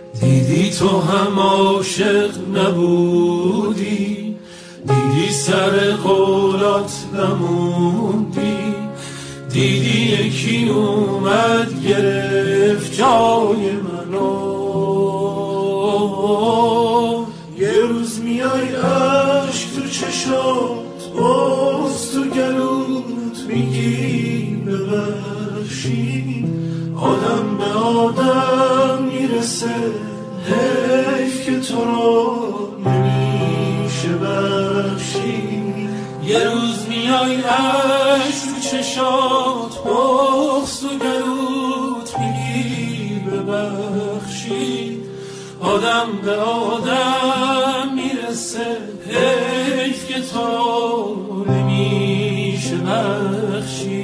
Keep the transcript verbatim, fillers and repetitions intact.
دیدی تو هم عاشق نبودی، دیدی سر قولات نموندی، دیدی یکی اومد گرفت جای منو. یه روز میای عشق تو چشات، باز تو گلوت میگی ببخشی. آدم به آدم میرسه، حیف که تو رو نمیشه بخشی. یه روز میای عشق تو چشات، باز تو گلوت میگی ببخشی. آدم به آدم میرسه، حیف که تو نمیشه بخشی.